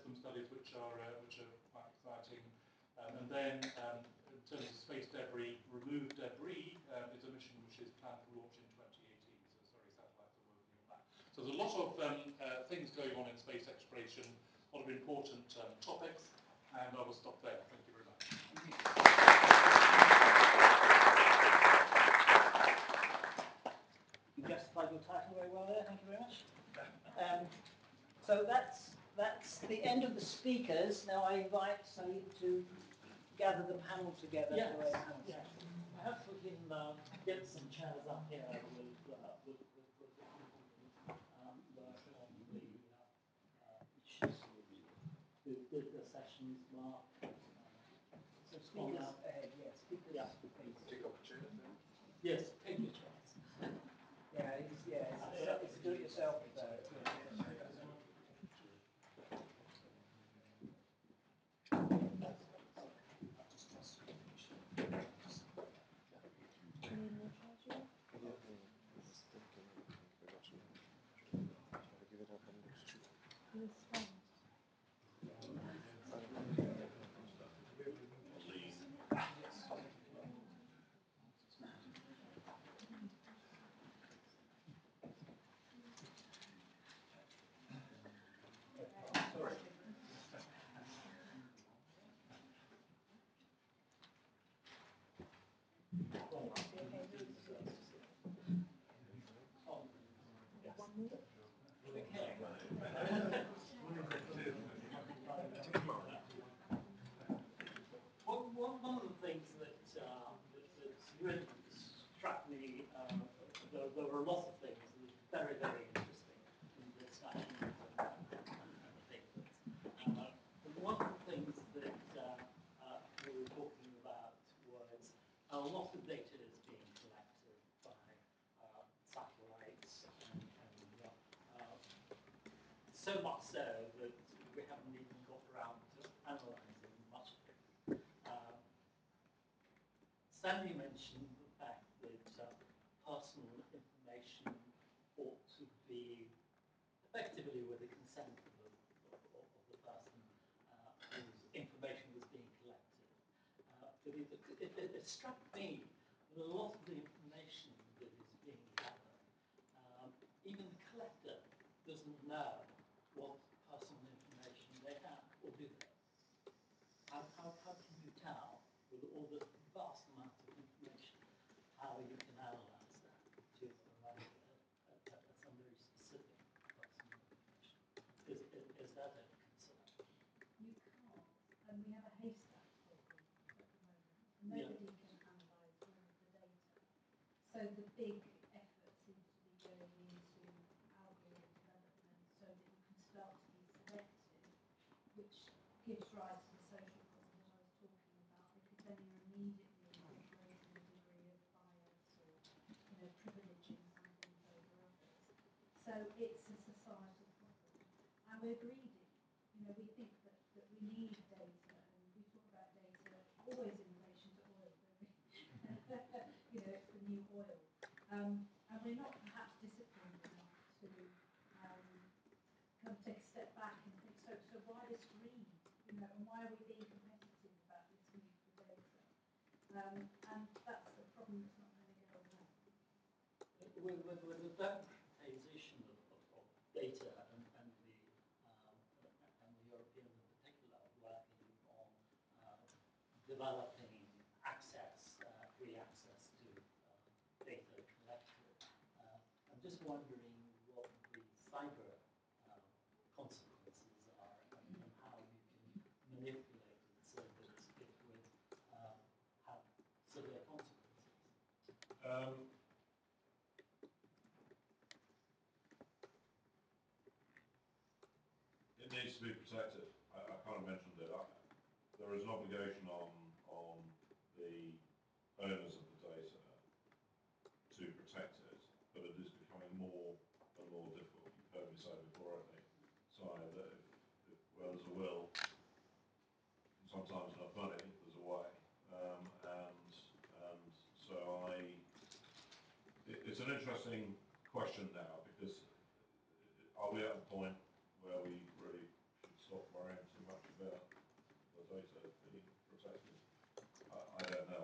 some studies which are quite exciting. And then in terms of space debris, removed debris is a mission which is planned for launch in 2018. So sorry, satellites are working on that. So there's a lot of things going on in space exploration, a lot of important topics, and I will stop there. Thank you very much. You justified your title very well there. Thank you very much. So that's the end of the speakers. Now I invite Saeed to gather the panel together. Yes. Perhaps we can get some chairs up here with the issues with the sessions, Mark. So speakers ahead, yes. Speakers, yeah. Take up a chair. Yes, take your chairs. It's do it yourself. One of the things that's really struck me, there were a lot of things that were very, very interesting in the discussion and things. But one of the things that we were talking about was a lot of data is being collected by satellites, and so much so that we haven't even got around to analysing much of it. Sandy mentioned the fact that personal information ought to be effectively with the consent of the person whose information was being collected. But it struck me that a lot of the information that is being gathered, even the collector doesn't know what personal information they have, or do they? How can you tell, with all the vast amount of information, how you can analyse that to arrive at some very specific personal information? Is that a concern? You can't. And we have a haystack problem at the moment. Nobody can analyse all of the data. So the big effort seems to be going into algorithm development so that you can start to be selective, which gives rise to the social problem that I was talking about, because then you're immediately incorporating a degree of bias or privileging some things over others. So it's a societal problem. And we're greedy. We think that we need data, and we talk about data always in relation to oil, don't we? It's the new oil. And we're not perhaps disciplined enough to kind of take a step back and think, so why this greed? And why are we being competitive about this need for data? And that's the problem that's not going to go away. With the democratization of data and the Europeans in particular working on developing access, free access to data collected, I'm just wondering what the cyber consequences are and how you can manipulate it so that it would have severe consequences. It needs to be protected. I kind of mentioned it. There is an obligation on the owners of the data to protect it, but it is becoming more and more difficult. You've heard me say before, I think, Si, that if where there's a will, sometimes enough money, there's a way. And so it's an interesting question now, because are we at the point where we really should stop worrying data being protected? I don't know.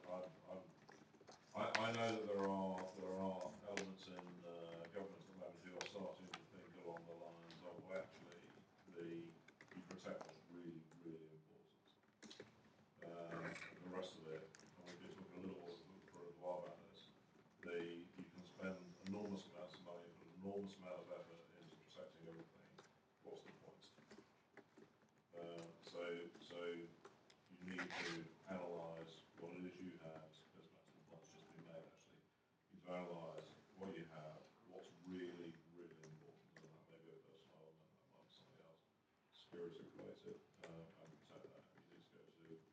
I know that there are elements in government at the moment who are starting to think along the lines of, well, actually, you protect what's really, really important. The rest of it, and we've been talking a little for a while about this, you can spend enormous amounts of money, put an enormous amount of effort into protecting everything. What's the point? So you need to analyse what it is you have. Goes back to the point that's just been made actually. You need to analyse what you have, what's really, really important, and that may be a personal element, that might be something else, security related, and protect that. You need to go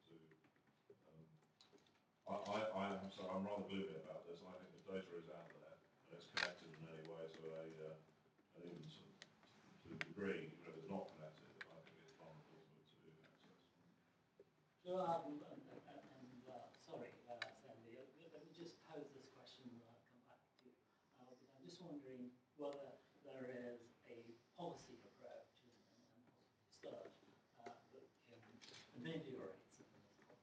to I'm rather gloomy about this. I think the data is out there and it's connected in any way to and even to a degree, even if it's not connected, I think it's vulnerable to access. Sorry, Sandy, let me just pose this question and I'll come back to you. I'm just wondering whether there is a policy approach and research that can ameliorate some of this problem.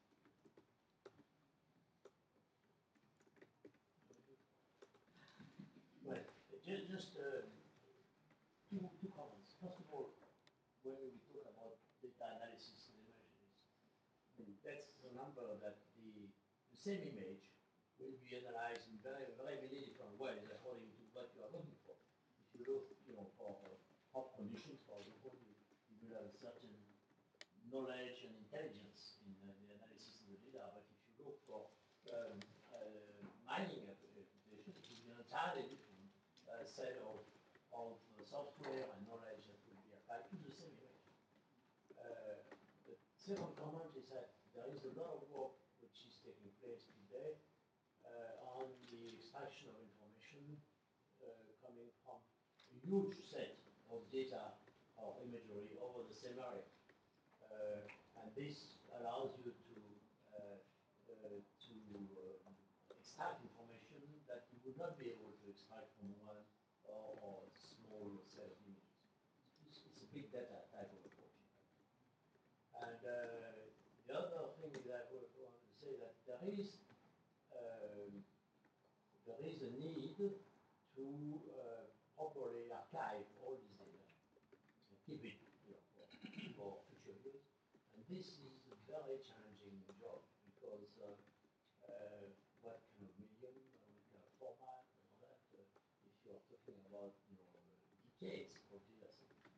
Well, just two comments. First of all, when we talk about data analysis and images, let's remember that the same image will be analyzed in very many different ways according to what you are looking for. If you look, for hot conditions, for example, you will have a certain knowledge and intelligence in the analysis of the data. But if you look for mining applications, it will be an entirely different set of software and knowledge that will be applied to the same image. The second comment is that there is a lot of work which is taking place today on the extraction of information coming from a huge set of data or imagery over the same area. And this allows you to extract information that you would not be able to extract from one or small set of images. It's a big data type of approach. And the other thing is that I want to say that there is a need to properly archive all this data and keep it for future use. And this is a very challenging job because what kind of medium, what kind of format, and all that, if you are talking about decades of data,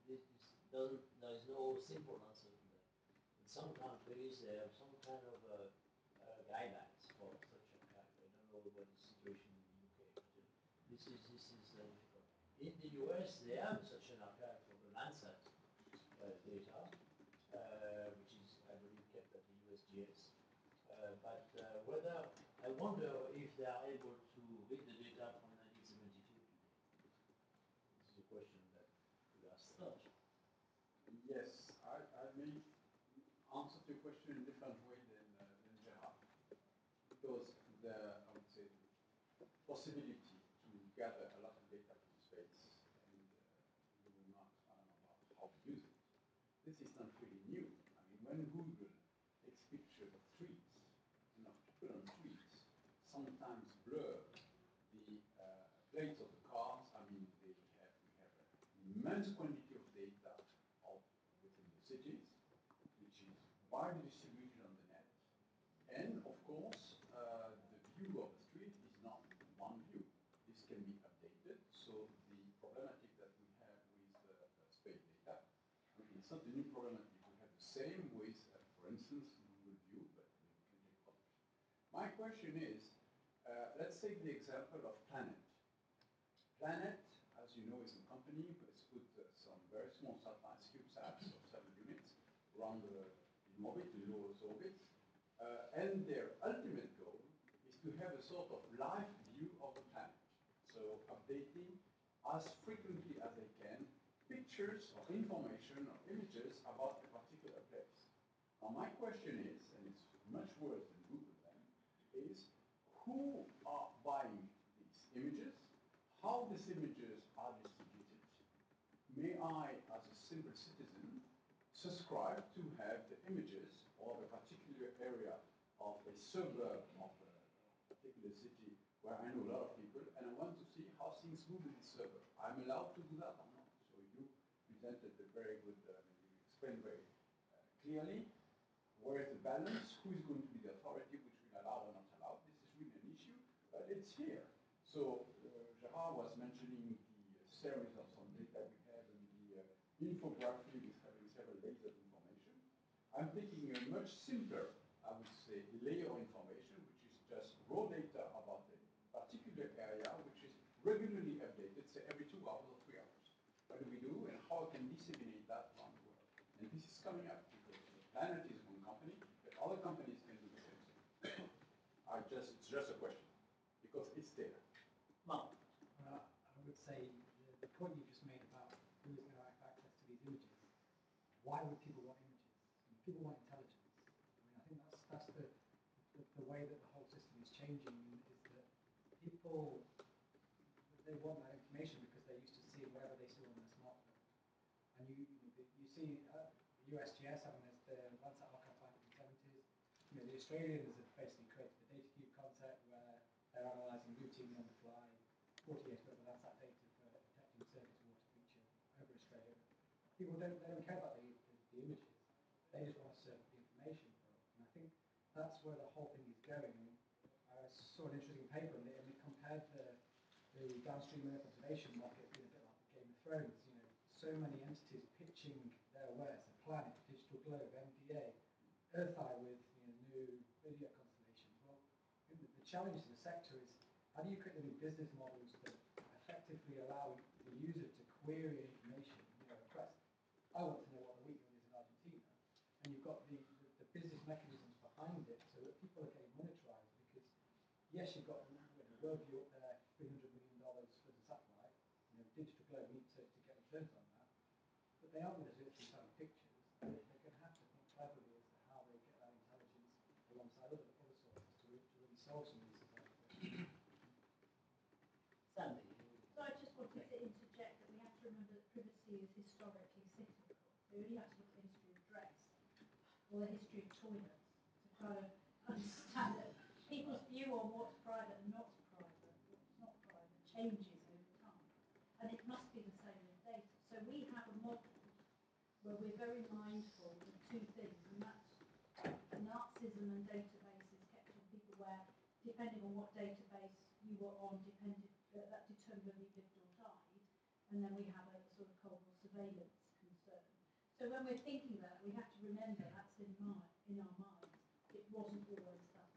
there is no simple answer to that. In some countries, they have some kind of guidelines for such archive. I don't know what the situation in the UK, but this is difficult. In the US, they have such an archive for the Landsat data, which is, I believe, kept at the USGS. But I wonder if they are able to read the data from 1972 today. This is a question that we ask. Yes, I may answer to your question in a different way than Gerard. Because I would say, the possibility to gather a lot of data from space and you will not know about how to use it. This is not really new. I mean, when Google takes pictures of trees, to put on trees, sometimes blur the plates of the cars. I mean, we have an immense quantity of data within the cities, which is widely distributed on the net. And of course, the view of the street is not one view. This can be updated. So the problematic that we have with space data, I mean, it's not a new problematic. We have the same with, for instance, Google View, but we can take others. My question is, let's take the example of Planet. Planet, as you know, is a company who has put some very small satellites, CubeSats of 7 units, around in orbit, in low Earth orbits. And their ultimate goal is to have a sort of live view of the planet. So updating as frequently as they can pictures or information or images about a particular place. Now my question is, and it's much worse than Google then, is who are buying these images? How these images are distributed? May I, as a simple citizen, subscribe to have the images of a particular area of a suburb of a particular city where I know a lot of people, and I want to see how things move in this suburb. I'm allowed to do that or not? So you presented a very good, you explained very clearly where is the balance, who is going to be the authority, which will allow or not allow. This is really an issue, but it's here. So Gerard was mentioning the series of some data we have in the infography with having several layers of information. I'm taking a much simpler, I would say, layer of information, which is just raw data about a particular area, which is regularly updated, say every 2 hours or 3 hours. What do we do, and how I can disseminate that around the world? And this is coming up because the planet is one company, but other companies can do the same thing. It's just a question, because it's there. Mark. I would say the point you just made about who is going to have access to these images. Why would people want images? I mean, people want intelligence. I mean, I think that's the way that the whole system is changing, is that people, they want that information because they're used to seeing whatever they see on their smartphone. And you see USGS having the Landsat archive back in the 70s. You know, the Australians have basically created the data cube concept where they're analysing routinely on the fly 40 years worth of Landsat data for detecting surface water feature over Australia. People they don't care about the images. They just want to serve the information for it. And I think that's where the whole thing is going. I mean, I saw an interesting paper and it compared the downstream Earth observation market being a bit like the Game of Thrones. You know, so many entities pitching their wares: the Planet, Digital Globe, MDA, EarthEye with new video constellations. Well, the challenge to the sector is how do you create the new business models that effectively allow the user to query information, request, I want to know what the weekend is in Argentina, and you've got the business mechanisms behind it so that people are getting monetized because, yes, you've got Worldview up there, $300 million for the satellite, Digital Globe need to get returns on that, but they aren't going to do it through selling pictures. They're going to have to think cleverly as to how they get that intelligence alongside other sources to really solve some of these societal questions. Sandy. So I just wanted to interject that we have to remember that privacy is historically cyclical. So you only have to look at the history of dress or the history of toilets to kind of understand that people's view on what's private and not private, what's not private, changes over time. And it must be the same with data. So we have a model where we're very mindful of two things, and that's Nazism and databases kept on people where, depending on what database you were on, that determined whether you lived or died. And then we have a sort of Cold War surveillance concern. So when we're thinking that, we have to remember that's in our minds. It wasn't always that.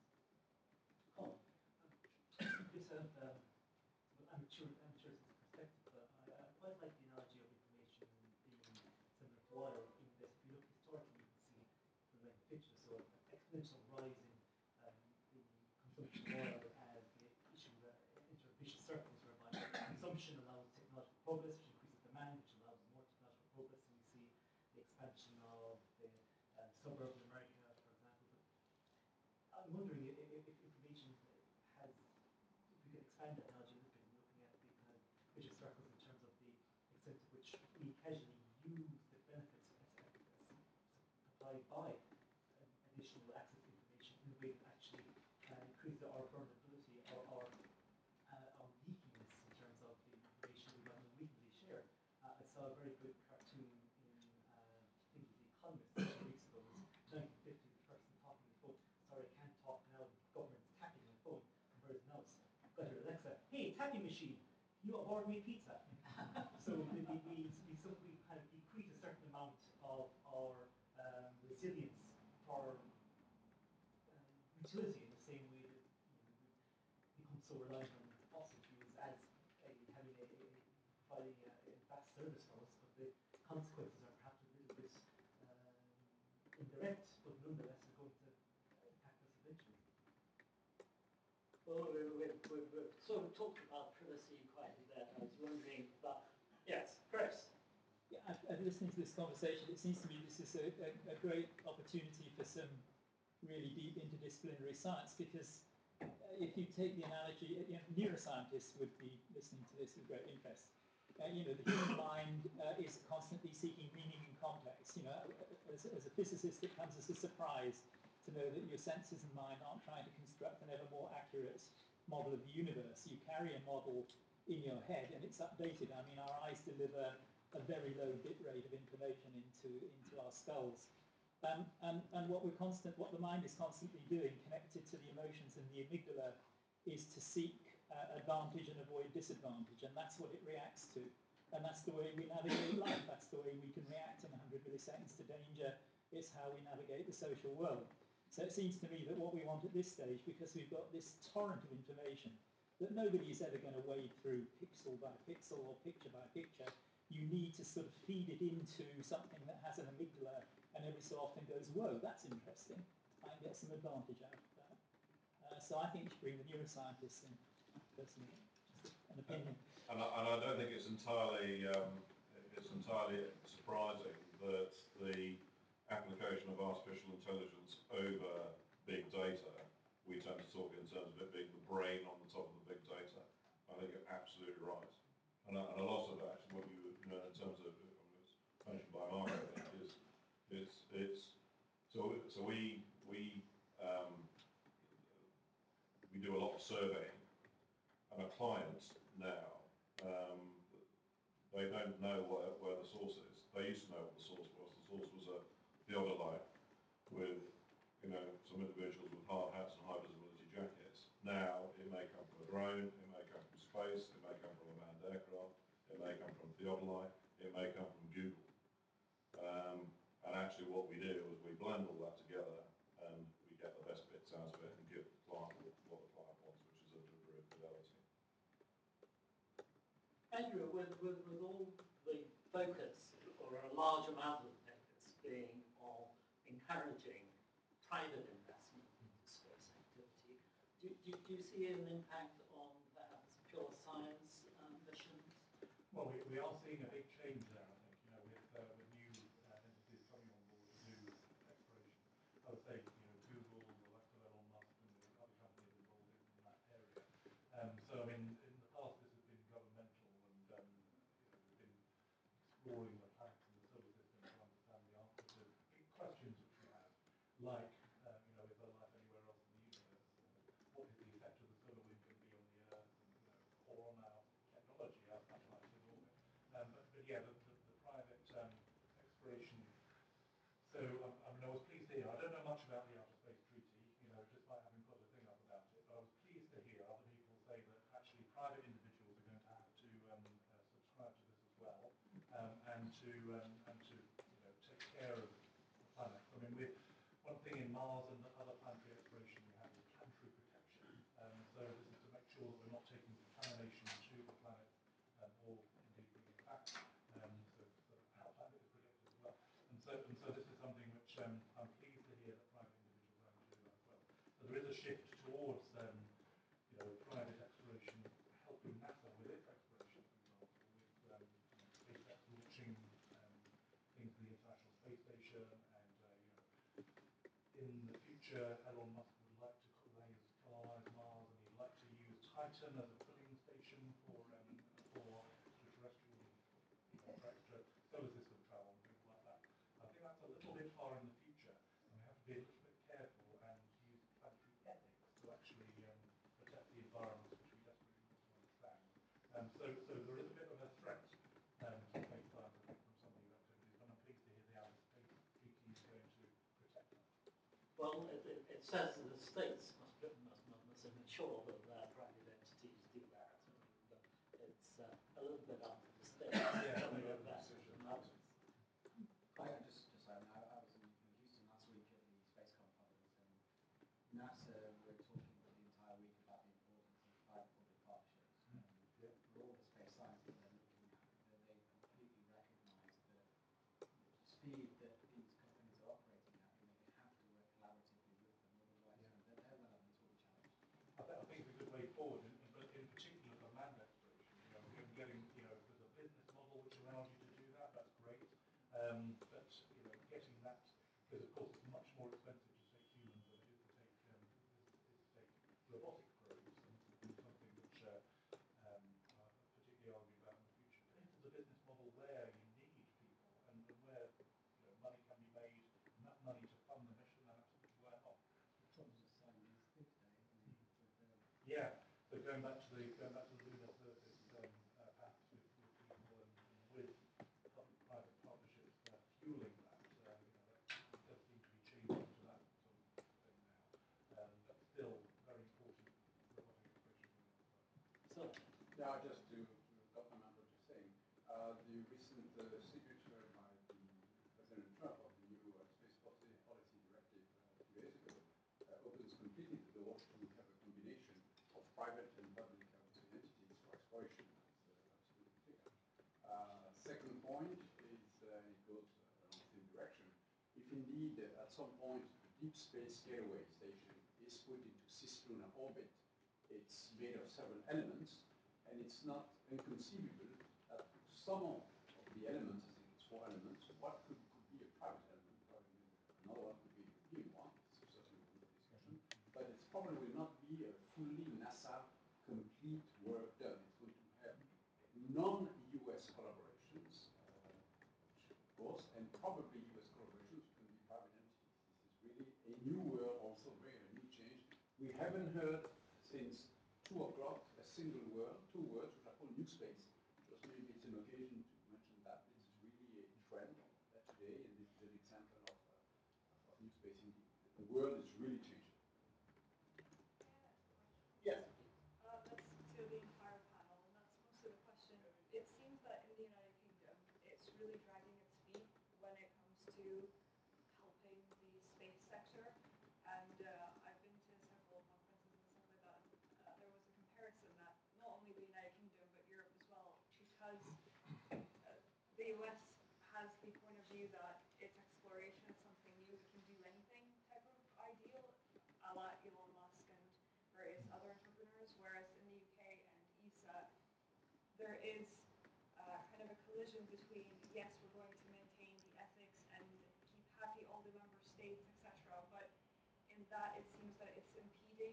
This amateur perspective, but I quite like the analogy of information being similar to oil in this. If you look historically, you can see the picture. So exponential rise in the consumption of oil as the issue into a vicious circle whereby consumption allows technological progress, which increases demand, which allows more technological progress, and we see the expansion of the suburbs of America, for example. But I'm wondering if information has, if we can expand that analogy a little bit, looking at the kind of vicious circles in terms of the extent to which we casually use the benefits supplied by additional access to information in a way that actually increases our vulnerability or our leakiness in terms of the information we might unwittingly share. I saw a very good cartoon in, I think it was The Economist a few weeks ago. It was 1950, the person talking on the phone. Sorry, I can't talk now, the government's tapping my phone. And whereas now it's got your Alexa, hey, tapping machine, can you order me a pizza? So we kind of decrease a certain amount of our resilience for utility in the same way that we become so reliant on fossil fuels as providing a vast service for us, but the consequences are perhaps a little bit indirect, but nonetheless are going to impact us eventually. Well, we've sort of talked about privacy quite a bit. I was wondering about, yes, Chris. Yeah, listening to this conversation, it seems to me this is a great opportunity for some really deep interdisciplinary science, because if you take the analogy, neuroscientists would be listening to this with great interest. The human mind is constantly seeking meaning in context. A as a physicist, it comes as a surprise to know that your senses and mind aren't trying to construct an ever more accurate model of the universe. You carry a model in your head and it's updated. I mean, our eyes deliver a very low bit rate of information into our skulls. And what the mind is constantly doing, connected to the emotions and the amygdala, is to seek advantage and avoid disadvantage, and that's what it reacts to. And that's the way we navigate life. That's the way we can react in 100 milliseconds to danger. It's how we navigate the social world. So it seems to me that what we want at this stage, because we've got this torrent of information that nobody is ever going to wade through pixel by pixel or picture by picture, you need to sort of feed it into something that has an amygdala and every so often goes, whoa, that's interesting. I can get some advantage out of that. So I think you should bring the neuroscientists in, personally, just an opinion. And I don't think it's entirely surprising that the application of artificial intelligence over big data, we tend to talk in terms of it being the brain on the top of the big data. I think you're absolutely right. And a lot of that, what you know, in terms of, it's mentioned by Mark, I think, is so we do a lot of surveying, and our clients now, they don't know where the source is. They used to know what the source was. The source was a theodolite with, you know, some individuals with hard hats and high visibility jackets. Now it may come from a drone, it may come from space, it may come from a manned aircraft, it may come from theodolite, it may come from Google. And actually what we do is we blend all that together and we get the best bits out of it and give the client what the client wants, which is a degree of fidelity. Andrew, with all the focus, or a large amount of the focus being on encouraging private investment into space activity, do you see an impact on perhaps pure science missions? Well, we are seeing a big change there, I think, you know, with new entities coming on board to do exploration. I would say, you know, Google, the likes of Elon Musk, and the other companies involved in that area. So, I mean, in the past this has been governmental, and you know, we've been exploring the planets in the solar system to understand the answer to big questions which we have, like, you know, is there life anywhere else in the universe? What is the effect of the solar wind going to be on the Earth, and, you know, or on our technology, our satellites in orbit? But yeah, the private exploration. So I mean, I was pleased to hear. I don't know much about the Outer Space Treaty, you know, just by having put a thing up about it. But I was pleased to hear other people say that actually private individuals are going to have to subscribe to this as well, and to you know, take care of the planet. I mean, one thing in Mars and other planetary exploration we have is planetary protection. So this is to make sure that we're not taking contamination to the planet, or indeed bringing it back. So our planet is protected as well. And so this is something which I'm pleased to hear that private individuals are going to do that as well. So there is a shift towards you know, private exploration helping NASA with its exploration, for example, with you know, SpaceX launching things to the International Space Station, and you know, in the future, Elon Musk would like to colonize Mars, and he'd like to use Titan as a filling station for extraterrestrial, you know, for extra solar system travel and things like that. I think that's a little bit far in the future, and we have to be a little bit careful and use planetary ethics to actually protect the environment, which we desperately want to understand. So there is a bit of a threat to space science, I think, from some of these activities, but I'm pleased to hear the Outer Space Treaty is going to protect us. Well, it says that the states must ensure that their private entities do that. And it's a little bit up to the states. Yeah, to we have invest decisions. in others. I just I was in Houston last week at the Spacecom conference, and NASA were talking for the entire week about the importance of private-public partnerships. Yeah. For all the space science that they're looking at, that they completely recognise the speed that these companies are operating at, and that they have to work collaboratively with them, otherwise they're well and truly challenged. I think it's a good way forward, but in particular for manned exploration. You know, getting, you know, if there's a business model which allows you to do that, that's great. But you know, getting that, because of course it's much more expensive to take humans than it is to take robotic probes, and this will be something which particularly argue about in the future. But if there's a business model where you need people, and where, you know, money can be made Yeah, so going back to the lunar surface, perhaps with people and with public-private partnerships fueling that, that does seem to be changing to that sort of thing now. But still very important robotic exploration going on as well. So, Yeah, just to complement what you're saying, the recent signature by the President Trump of the new Space Policy Directive 2 days ago opens completely the door to have a combination of private and public entities for exploration. That's absolutely clear. Second point is it goes along the same direction. If indeed at some point the Deep Space Gateway Station is put into cislunar orbit, it's made of several elements, and it's not inconceivable that some of the elements, I think it's 4 elements, what could be a private element, probably another one could be a European one, it's certainly one discussion, but it probably will not be a fully NASA complete work done. It's going to have non-US collaborations, of course, and probably US collaborations can be private entities. This is really a new world, also very a new change. We haven't heard since 2 o'clock a single word, 2 words, which are called new space. Just maybe it's an occasion to mention that this is really a trend today, and this is an example of new space indeed. The world is really changing. Yes. That's to the entire panel, and that's mostly the question. It seems that in the United Kingdom, it's really dragging its feet when it comes to helping the space sector. And I've been to several conferences and stuff like that, and there was a comparison that not only the United Kingdom, but Europe as well, because the US has the point of view that it's exploration, it's something new, we can do anything type of ideal, a la Elon Musk and various other entrepreneurs, whereas in the UK and ESA, there is kind of a collision between, yes, we're going to maintain the ethics and keep happy all the member states, etc., but in that it seems that it's impeding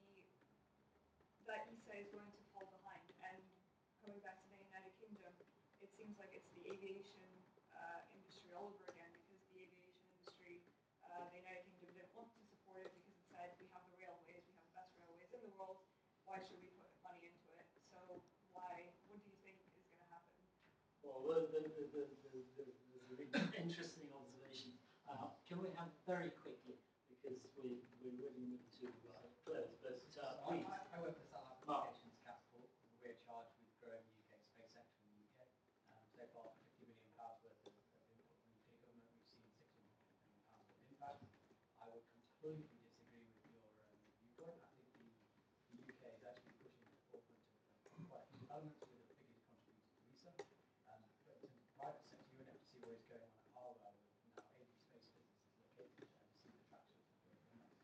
that ESA is going to fall behind. And coming back to the United Kingdom, it seems like it's the aviation industry all over again, because the aviation industry, the United Kingdom didn't want to support it because it said we have the railways, we have the best railways in the world, why should we put money into it? So what do you think is going to happen? well, the interesting observation. Can we have very quickly, because we really need to close, but please. I work for Satellite Mark. Communications Capital, and we're charged with growing the UK space sector in the UK. So far, £50 million worth of input from the UK government. We've seen £600 million worth of impact. I would completely disagree with your viewpoint. I think the UK is actually pushing the forefront of quite a few elements. We're the biggest contributor to ESA. But in terms of the private sector, you would have to see what is going on at Harwell with now 80 space businesses located there to see the traction of the program.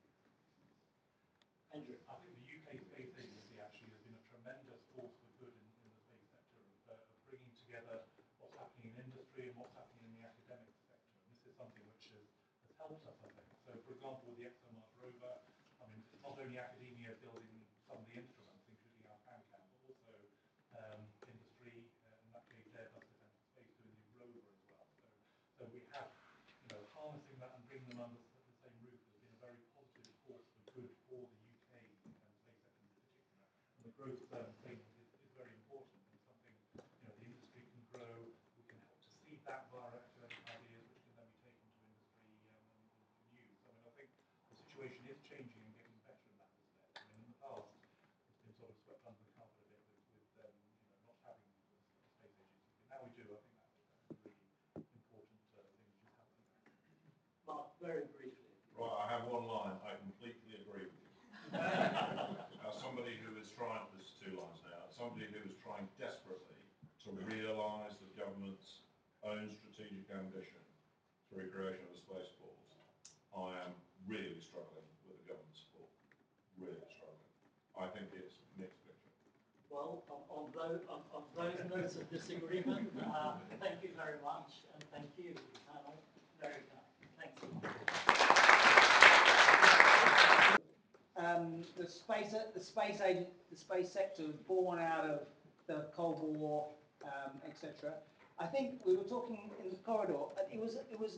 Andrew. I think the UK Space Agency actually has been a tremendous force for good in the space sector of bringing together what's happening in industry and what's happening in the academic sector. And this is something which has helped us, I think. So, for example, with the ExoMars rover, I mean, it's not only academia building some of the instruments, including our PanCam, but also industry, in that case Airbus Defence and Space, doing the rover as well. So we have, harnessing that and bringing them under the same roof has been a very positive force for good for the UK space sector in particular. And the growth thing is very important, and something the industry can grow. We can help to seed that via academic ideas, which can then be taken to industry and use. I mean, I think the situation is changing and getting better in that respect. I mean, in the past, it's been sort of swept under the carpet a bit with not having the space agency. But now we do. I think that's a really important thing which is happening. Mark, very briefly. Right, I have one line. I completely agree with you. As somebody who is trying, there's 2 lines now, somebody who is trying desperately to realise the government's own strategic ambition through creation of a space force, I am really struggling with the government support. Really struggling. I think it's mixed picture. Well, on those notes of disagreement, thank you very much, and thank you, panel. Very kind. Thanks a lot. The space sector was born out of the Cold War, etc. I think we were talking in the corridor, and it was